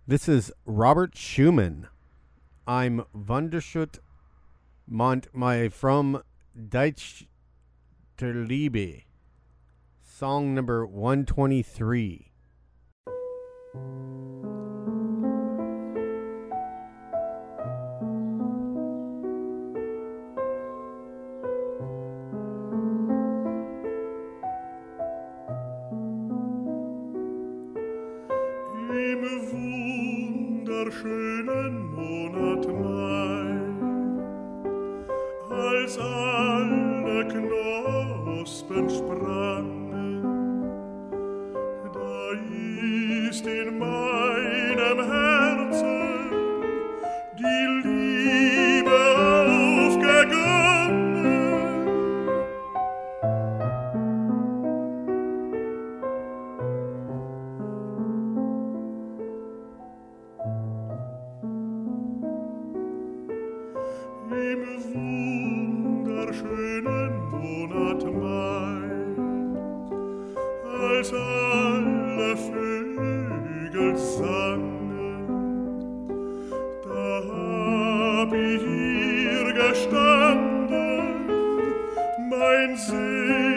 This is Robert Schumann. I'm Wunderschut from Deutsch der Liebe. Song number 123. Im wunderschönen Monat Mai, als alle Knospen sprangen, da ist in meinem Herzen die Liebe aufgegangen. Im wunderschönen Monat Mai, als alle Vögel sangen, da hab ich hier gestanden, mein Segen